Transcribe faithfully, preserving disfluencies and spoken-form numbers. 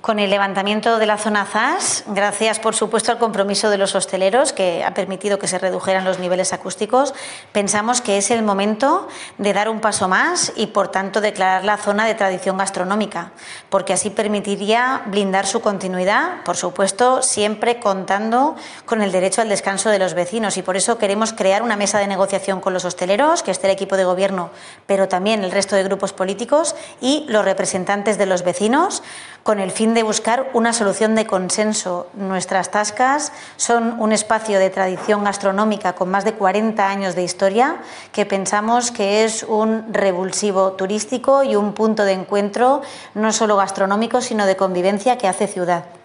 Con el levantamiento de la zona Z A S, gracias por supuesto al compromiso de los hosteleros, que ha permitido que se redujeran los niveles acústicos, pensamos que es el momento de dar un paso más y por tanto declarar la zona de tradición gastronómica, porque así permitiría blindar su continuidad, por supuesto siempre contando con el derecho al descanso de los vecinos, y por eso queremos crear una mesa de negociación con los hosteleros, que esté el equipo de gobierno, pero también el resto de grupos políticos y los representantes de los vecinos, con el fin de buscar una solución de consenso. Nuestras tascas son un espacio de tradición gastronómica con más de cuarenta años de historia, que pensamos que es un revulsivo turístico y un punto de encuentro no solo gastronómico, sino de convivencia, que hace ciudad.